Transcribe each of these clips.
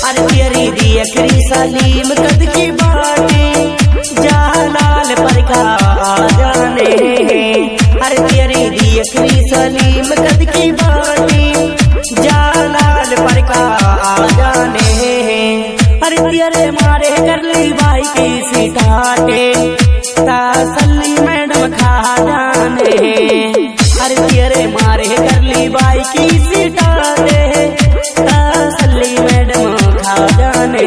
अरे तेरी दी अखरी सलीम कद की बाटी जालाल पर का आ जाने। अरे तेरी दी अखरी सलीम कद की बाटी जालाल पर का आ जाने। अरे तेरे मारे कर ली भाई की सीटाटे तसल्ली मैडम खा जाने। अरे तेरे मारे कर ली भाई की सीटाटे तसल्ली मैडम खा जाने।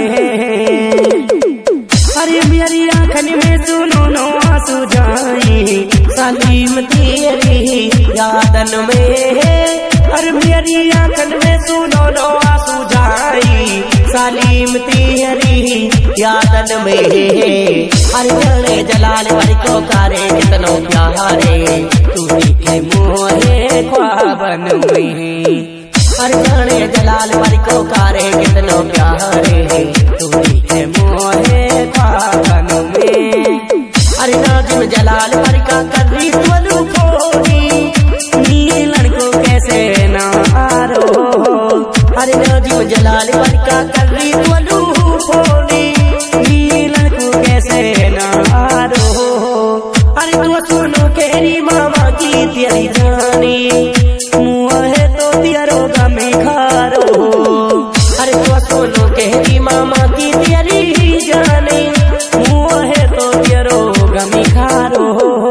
अरे मेरी आंखन में सुनो नो आंसू जाई सलीम तेरी यादन में। अरे मेरी आंखन में सुनो नो आंसू जाई सलीम तेरी यादन में। अरे जाने जलाल पर को करे कितनो प्यारे तू दिखे मोहे ख्वाबन में। अरे जाने जलाल पर को करे कितनो प्यारे तू दिखे मोहे ख्वाबन में। अरे नाजिम जलाल पर का करी तुलू फोड़ी नीलन को कैसे ना आरो। अरे नाजिम जलाल पर का करी तुलू फोड़ी नीलन को कैसे ना आरो। अरे तू सुनो केरी मामा की तेरी जानी मुँह तो तेरो गमी खारो। अरे तू सुनो केरी मामा की तेरी जानी मुँह तो तेरो गमी खारो।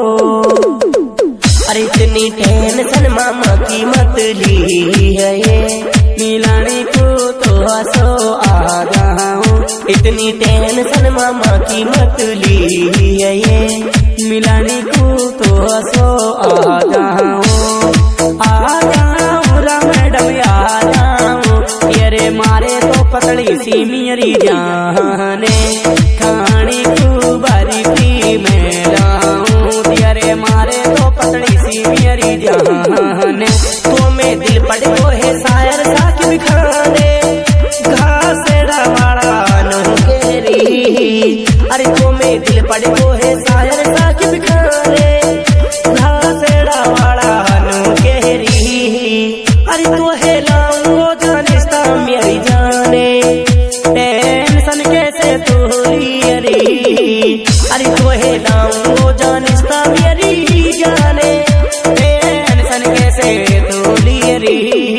अरे इतनी टेंशन मामा की मत ली है ये मिलाने को तो हंसो आ जाऊं। इतनी टेंशन मामा की मत ली है ये मिलाने को तो हंसो आ जाऊं। आ जाऊं रा मैडम आ जाऊं तेरे मारे तो पतली सी मेरी जाने। खाने को बारी पी मैं लाऊं तेरे मारे तो पतली सी मेरी जाने। तो मैं दिल पड़ गो है शायर साकिब खाने घासेड़ा वाला नो केरी। अरे तो मैं दिल पड़ गो है शायर साकिब खाने घासेड़ा वाला नो केरी। अरे तो है लाऊंगो जानिस्ता मेरी जाने टेंशन कैसे तोरी अरी। अरे तो है लाऊंगो जानिस्ता मेरी जाने टेंशन कैसे तोरी अरी।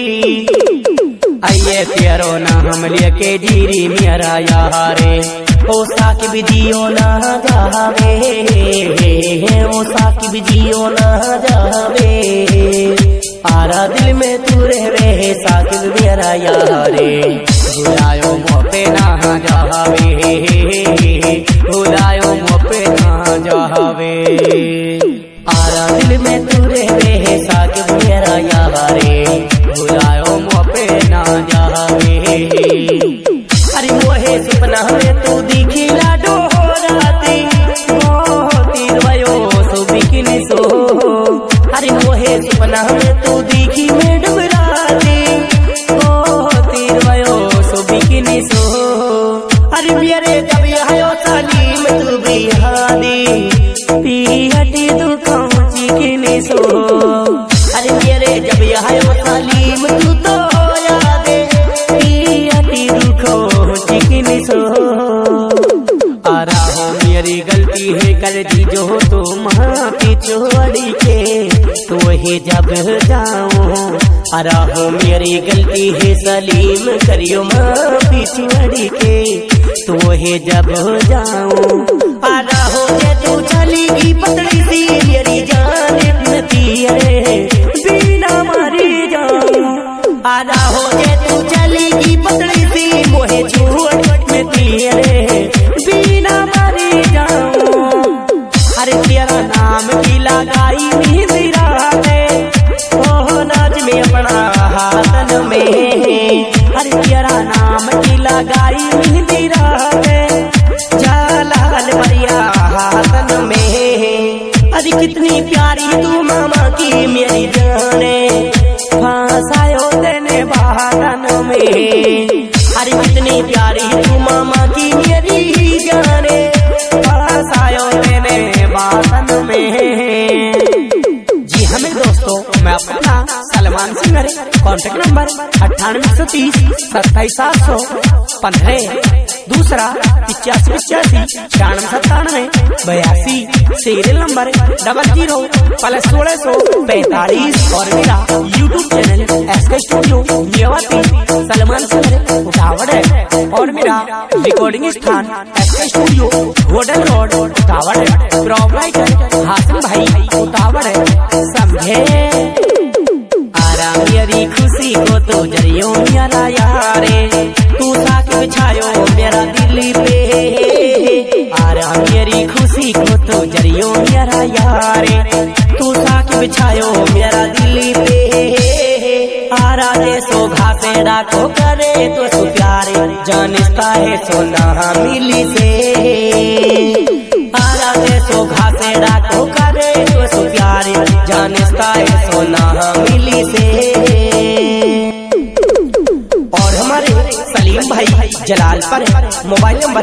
आइए तेरो नाम लेके जीरी मेरा यारे ओ साकिब जियो ना जावे। ओ साकिब जियो ना जावे आरा दिल में तू रहवे साकिब मेरा यारे। भुलायो मोपे ना जावे भुलायो मोपे ना जावे आरा दिल में तू रहवे साकिब मेरा यारे। भुलायो मोपे ना जावे। अरे मोहे सपना में तू दिखी लाडो राती मोती रवयो सो बिकिनी सो। अरे मोहे सपना में तू दिखी मैडम राती मोती रवयो सो बिकिनी सो। अरे मेरे जब आयो सलीम तू बिहारी पीहटी तू पहुंची किनी सो। अरे मेरे जब आयो सलीम तू तो यादे पीहटी दुखो चिकनी सो। आरा हो मेरी गलती है कर दी जो तो माफी छोड़ी के तो वही जब जाऊं। आरा हो मेरी गलती है सलीम करियो माफी छोड़ी के तो वही जब जाऊं। आरा हो जे तू चलेगी पतली सी मेरी जान नती है बिना मारी जाऊं। आरा हो जे तू चलेगी पतली सी मोहे छोड़ में तेरे बिना मारी जाऊं। अरे तेरा नाम की लगाई नींद राते ओ नाज में अपना हाथन में। अरे तेरा नाम की लगाई नींद राते जलाल परिया हाथन में। अरे कितनी प्यारी तू मामा की मेरी जाने फांसायो तेने बाहरन में। अरे कितनी प्यारी तू मामा की मेरी जाने फांसायो तेने बाहरन में। जी हमें दोस्तों मैं अपना सलमान सिंह कॉन्टेक्ट नंबर 9830 दूसरा 8585 सीरियल नंबर 00+1645 और मेरा YouTube channel SK studio Mewati Salman sir Uthawad है और मेरा रिकॉर्डिंग स्थान SK studio hotel road Uthawad है। प्रोपराइटर हासिम भाई उठावड़ है, समझे। मेरी खुशी को तो जरियो मेरा यारे, तू साथ बिछायो मेरा दिल्ली पे। मेरी खुशी को तो जरियो मेरा यारे, तू साथ बिछायो मेरा दिल्ली पे। सो घासे डाको करे तो सो प्यारे, जानता है सोना मिली से। सो घासे डाको करे तो सो प्यारे, जानता है सोना मिली से। और हमारे सलीम भाई जलाल पर मोबाइल नंबर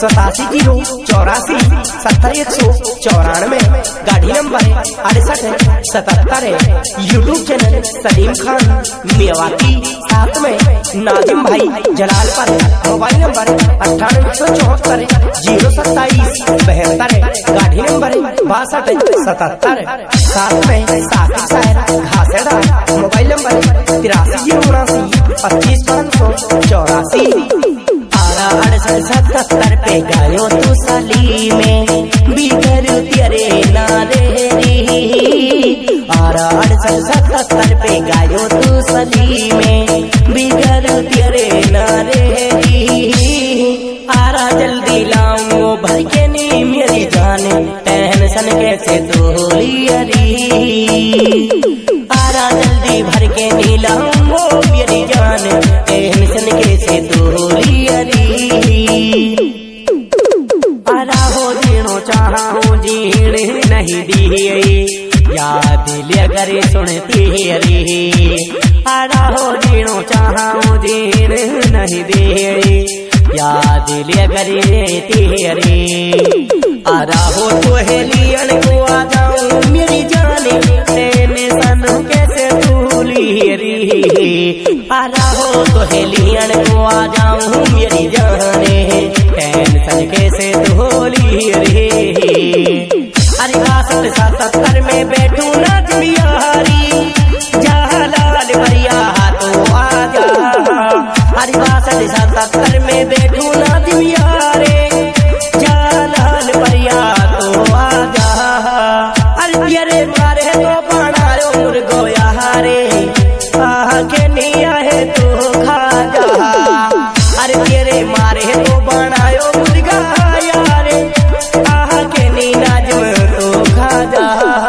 8784870194, गाड़ी number 6877। YouTube channel Salim Khan Mewati, साथ में नाजिम भाई जलाल पर मोबाइल नंबर 9874 गाड़ी नंबर 6277। साथ में साकिब साहब घासेड़ा मोबाइल नंबर 83079584। 6877 पे गायो तू साली में बिगर तेरे नारे री। 6877 पे गायो तू साली में बिगर तेरे नारे री। जल्दी लाऊं भर के नी मेरी जान, टेंशन कैसे तोली अरी। जल्दी भर के नी लाऊं मेरी जान, टेंशन कैसे तोली अरी। हो जीनो चाहूं जीण नहीं दी, याद अगर सुनती अरी। हो जीनो चाहूं जीण नहीं दे, याद अगर तेरे। हो तो हेलियन को आ जाऊं मेरी जाने, टेंशन कैसे तूली री। हो तो हेलियन को आ जाऊं मेरी जाने, टेंशन कैसे तूली रे। 67 में बैठू नाच बिहारी, जहाँ लाल भरिया तो आजा। 67 में बैठू नाच बिहारे, जहाँ लाल भरिया तो आजा। तेरे मारे तो बनायो मुर्गो यारे, के नहीं आए तो खा जा। तेरे मारे तो बनायो मुर्गा यारे, के नहीं नाजम तो खा जा।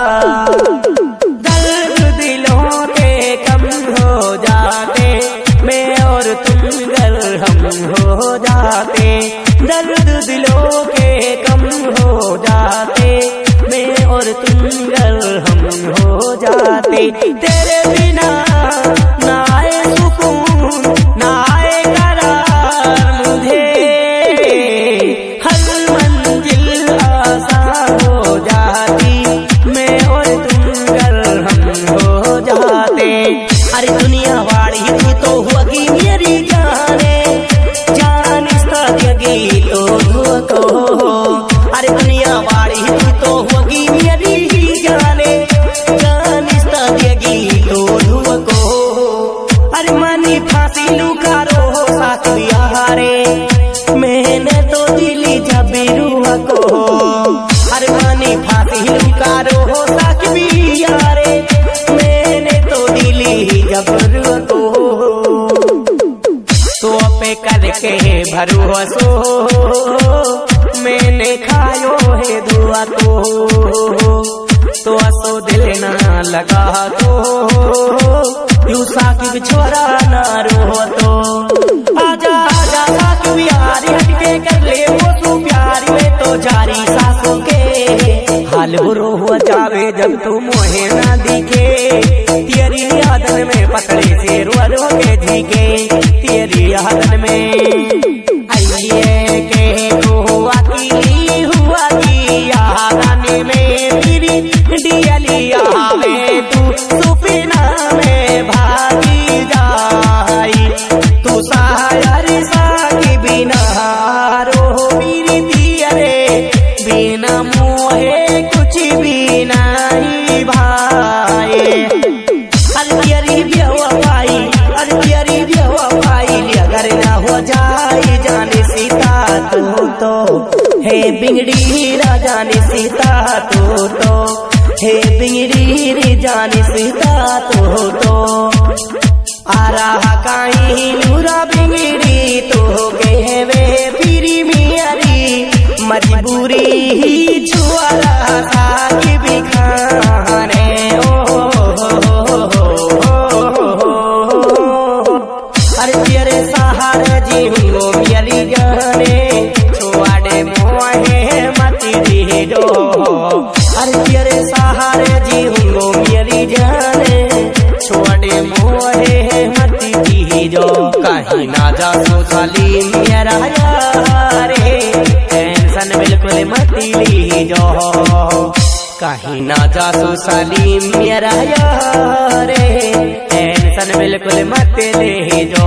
दर्द दिलों के कम हो जाते, मैं और तुम गर हम हो जाते। दर्द दिलों के कम हो जाते, मैं और तुम गर हम हो जाते। तेरे बिना ना आए सुकून, ना आए करार मुझे। हर मंजिल आसान हो जाती, मैं और तुम गर हम हो जाते। दुनिया वाली तू तो होगी मेरी जाने, जान देगी तो को। दुनिया वाली तू तो होगी मेरी जाने, जान देगी तो को। मनी फांसी लुकारो साथ बिहारे, मैंने तो दिली जबीरू को। मनी फांसी लुकारो साथ बिहारे, मैंने तो दिली जबरू को। तो पे करके भरोसो, मैंने खायो है दुआ तो असो दिल ना लगा तो। यू साकिब छोरा ना रो तो, आजा आजा साकिब यारी, हटके कर ले वो तू प्यारी में तो जारी। सासों के हाल बुरो हुआ जावे जब तू मोहे ना दिखे, तेरी यादन में पतले से रो के झीके। तेरी यादन में आइए के हुआ की यादाने में फिरी डियलिया में तू सुपना में भागी किनारो प्रीति रे बिना मोहे कुछ भी नहीं भाए। अरे प्यारी बेवफाई, अरे प्यारी बेवफाई अगर ना हो जाए जाने सीता तो हे बिगड़ी रा जाने सीता तो हे बिगड़ी रे जाने सीता तो आ रहा काई नूरा बिगड़ी तो कहवे फिरी मियारी मजबूरी ही छुआ रहा था कि भी खाने अरे तेरे सहारे जीऊंगो मियारी जाने छुआड़े मोहे मती दी जो अरे तेरे सहारे जीऊंगो मियारी जाने छुआड़े मोहे मती दी जो कहीं ना जा सोचाली मेरा यारे टेंशन बिल्कुल मती ली जो कहीं ना जा सोचाली मेरा यारे टेंशन बिल्कुल मत ले जो।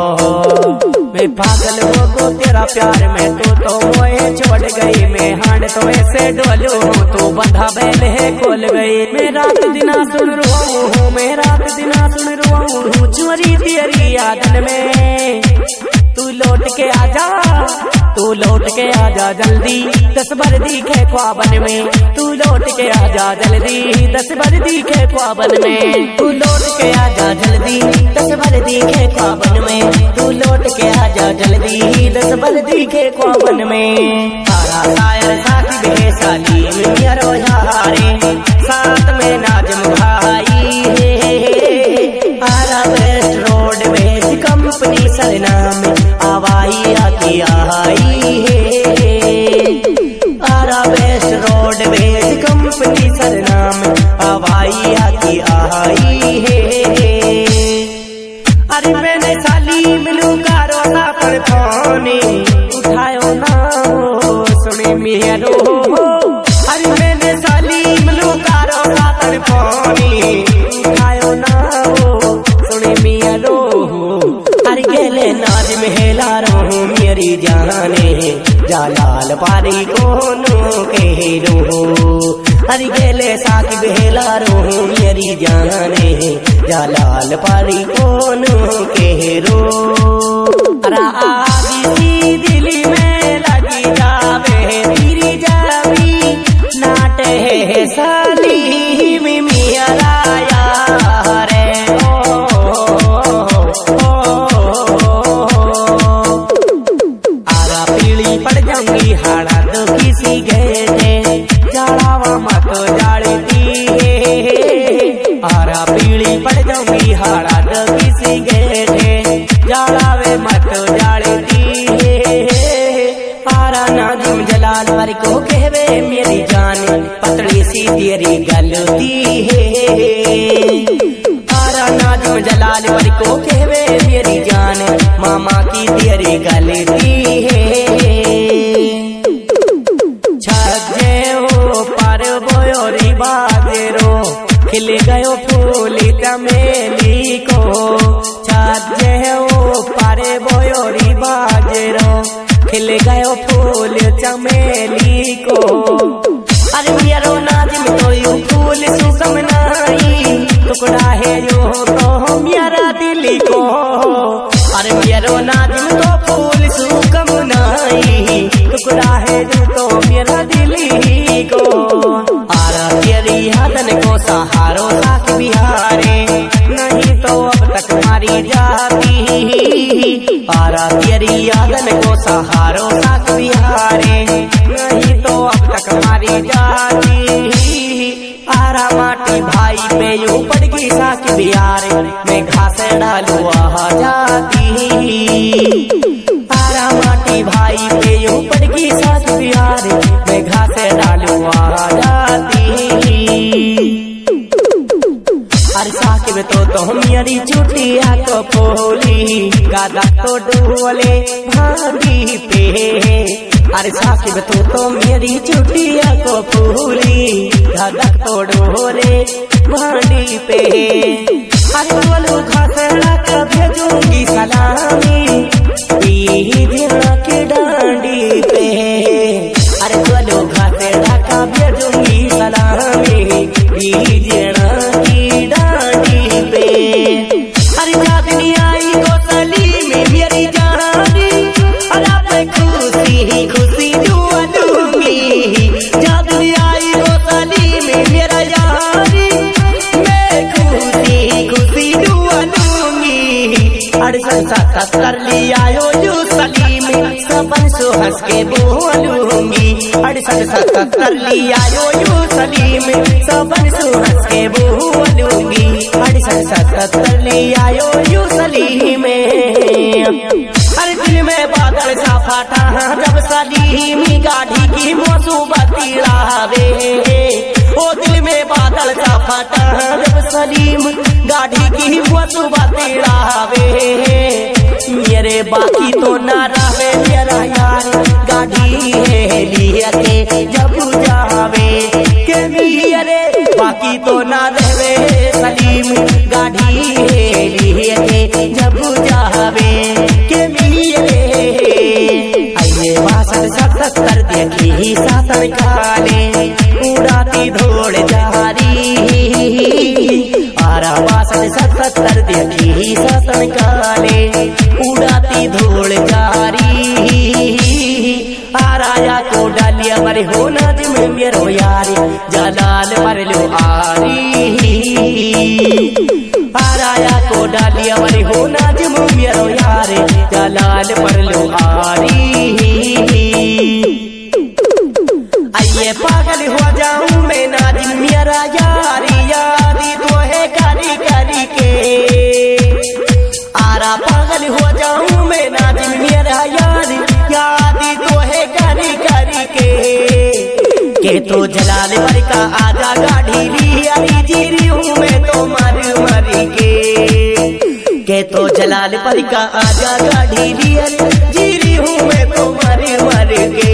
मैं पागल हो गो तेरा प्यार में तो मोए छोड़ गई मैं हांड तो ऐसे डोलो तो बंधा बैल है खोल गई। मैं रात दिना सुन रहा हूँ, मैं रात दिना सुन रहा हूँ चोरी तेरी यादन में। तू लौट के आजा, तू लौट के आजा जल्दी 10 बार दिखे ख्वाबन में। तू लौट के आजा जल्दी 10 बार दिखे ख्वाबन में। तू लौट के आजा जल्दी 10 बार दिखे ख्वाबन में। तू लौट के आजा जल्दी 10 बार दिखे ख्वाबन में। तारा शायर साथी बेसाली मेरा यारे साथ में नाजम भाई आरा वेस्ट रोड में कंपनी सरनाम आवाई आती आई है। आरा वेस्ट रोड में कंपनी सरनाम आवाई आती आई है। अरे मैंने साली मिलू कारो सा पर फोने उठायो ना सुने मेरो। अरे मैंने साली मिलू कारो सा पर फोने उठायो ना सुने मेरो। अरे गेले नाज मेला रहूं मेरी जाने जालाल पारी कोनो के रो। अरे गेले साथ बेला रहूं मेरी जाने जालाल पारी कोनो के रो। अरे आगी सी दिल में लगी जावे तेरी जावी नाटे है साली में मेरा यार पड़ जाऊंगी हाड़ा तो किसी गेटे जाड़ावा मत जाड़ती आरा पीली पड़ जाऊंगी हाड़ा तो किसी गेटे जाड़ावे मत जाड़ती आरा नाजुम जलाल पर को कहवे मेरी जान पतली सी तेरी गलती है। आरा नाजुम जलाल पर को कहवे मेरी जान मामा की तेरी गलती है। खिल गयो फूल चमेली को छाजे हो पारे बोयोरी बाजरो खिल गयो फूल चमेली को। अरे मेरो नाजिम तो यू फूल सुकम नहीं टुकड़ा है यो तो मेरा दिल को। अरे मेरो नाजिम तो फूल सुकम नहीं टुकड़ा है जो तो मेरा दिल को। आरा तेरी यादन को सहारो साथ बिहारे नहीं तो अब तक मारी जाती। आरा तेरी यादन को सहारो साथ बिहारे नहीं तो अब तक मारी जाती। आरा माटी भाई पे यू पड़ गई साथ बिहारे मैं घास डालू आ जाती। आरा माटी भाई पे यू पड़ गई साथ बिहारे मैं घास डालू आ जाती। अरे साकिब तो मेरी चुटिया को पोली गादा तो डोले भाभी पे। अरे साकिब तो मेरी चुटिया को पोली गादा तो डोले भाभी पे। अरे बोलो घासड़ा का भेजूंगी सलामी के डांडी पे। अरे चलो घाटे ढाका भेजूंगी सलामी दीजिएना की डांडी पे। अरे चांदनी आई तो सलीम मेरी जानी, अरे आप खुशी खुशी दुआ दूंगी। चांदनी आई तो सलीम मेरा यारी, मैं खुशी खुशी दुआ दूंगी। 68 कर लिया यो सलीम सपन सो हंस के बोलूंगी। 68 कर लिया यो सलीम सपन सो हंस के बोलूंगी। 68 कर लिया यो सलीम। अरे दिल में बादल सा फाटा जब सलीम गाड़ी की मोसुबती लावे। ओ दिल में बादल सा फाटा जब सलीम गाड़ी की मोसुबती लावे। मेरे बाकी तो ना रहे मेरा यार गाड़ी है लिया के जब जावे के मेरे बाकी तो ना रहे सलीम गाड़ी है लिया के जब जावे के मेरे। आइए 62 देखी सातन काले उड़ाती धोड़ जारी। आरा 62 देखी सातन काले उड़ाती धूल जारी। आराया को डालिया मरे हो नाजिम मेरो यारी, जलाल मर लो आरी। आराया को डालिया मरे हो नाजिम मेरो यारी, जलाल मर लो आरी। आइए पागल हो जाऊं मैं नाजिम मेरा यारी, यादी तो है करी करी के। आरा पागल हो जाऊं मैं नाजिम मेरा यार, यादी तो है करी करी के तो जलाल पर का आजा गाड़ी लिया जीरी हूँ मैं तो मर मर के तो जलाल पर का आजा गाड़ी लिया जीरी हूँ मैं तो मर मर के।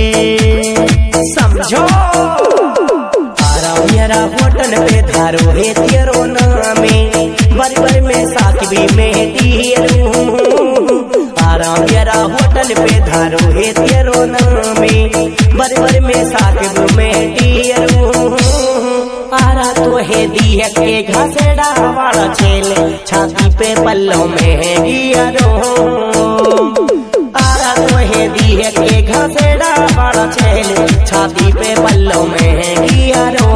समझो आरा मेरा होटल पे धारो है तेरो नामे, बरबर में साकिबी में दियरू। आरा मेरा होटल पे धारो है तेरो नामे, बरबर में साकिब में दियरू। आरा तो है दिया के घसेड़ा वाला छेल, छाती पे पल्लों में दियरू। आरा तो है दिया के घसेड़ा वाला छेल, छाती पे पल्लों में दियरू।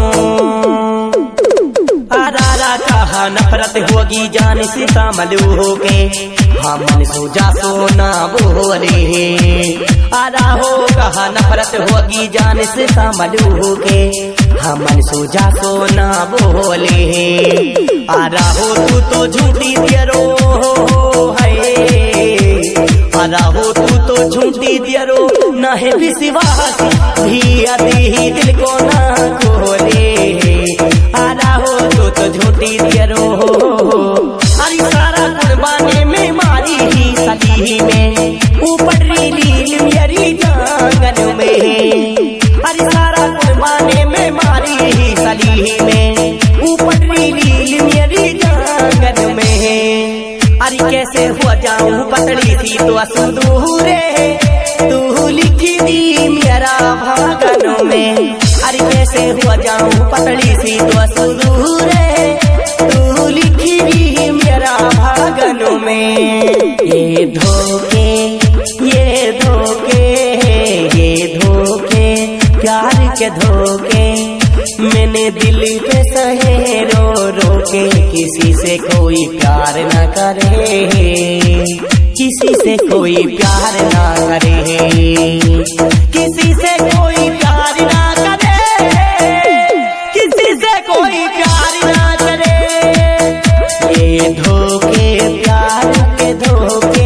आरा कहा नफरत होगी जान से तामलू हो के, हम मन सोजा सोना बोले। आरा हो कहा नफरत होगी जान से तामलू हो के, हम मन सोजा सोना बोले। आरा हो तू तो झूठी दियरो है, आरा हो तू तो झूठी दियरो ना है विश्वास भी आती दिल को ना खोले। आरा हो तो झूठी दियरो, अरे सारा कुर्बानी में मारी ही सली में, ऊपर लील मेरी जांगन में। अरे सारा कुर्बानी में मारी ही सली में, ऊपर लील मेरी जांगन में। अरे कैसे हो जाऊं पतली सी तो असुदूरे, तू लिखी दी मेरा भागन में। अरे कैसे हो जाऊं पतली सी तो असुदूरे, तू लिखी दी मेरा भागन में। ये धोखे ये धोखे ये धोखे प्यार के धोखे, मैंने दिल पे सहे रो रो के। किसी से कोई प्यार न करे, किसी से कोई प्यार ना करे, किसी से कोई प्यार ना करे, किसी से कोई प्यार ना करे। ये धोखे प्यार के धोखे,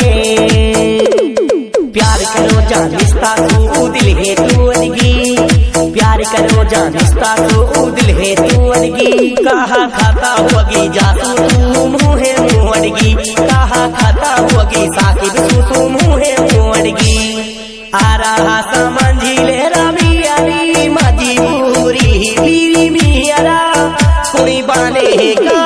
प्यार करो जानिस्ता तू दिल है तू अलगी, प्यार करो जानिस्ता तू दिल है तू अलगी। कहा खाता होगी जातू तू मुँहे मुँहड़गी, कहा खाता होगी साकिब तू मुँहे मुँहड़गी। आ रहा समझी ले रवि अली मजबूरी, बीरी मियरा कोई बाने का